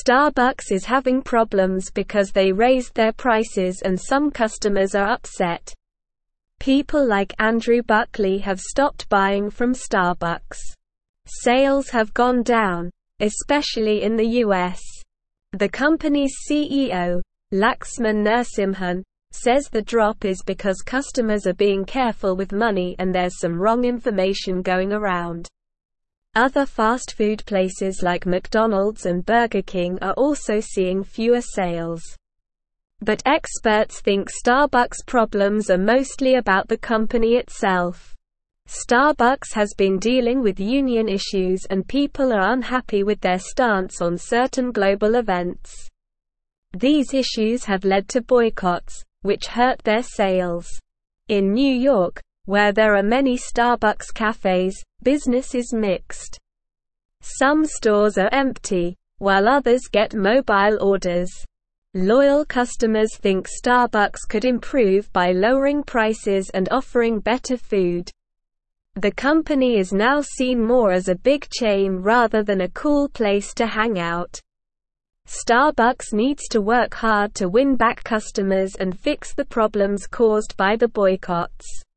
Starbucks is having problems because they raised their prices and some customers are upset. People like Andrew Buckley have stopped buying from Starbucks. Sales have gone down, especially in the US. The company's CEO, Laxman Narasimhan, says the drop is because customers are being careful with money and there's some wrong information going around. Other fast food places like McDonald's and Burger King are also seeing fewer sales. But experts think Starbucks' problems are mostly about the company itself. Starbucks has been dealing with union issues and people are unhappy with their stance on certain global events. These issues have led to boycotts, which hurt their sales. In New York, where there are many Starbucks cafes, business is mixed. Some stores are empty, while others get mobile orders. Loyal customers think Starbucks could improve by lowering prices and offering better food. The company is now seen more as a big chain rather than a cool place to hang out. Starbucks needs to work hard to win back customers and fix the problems caused by the boycotts.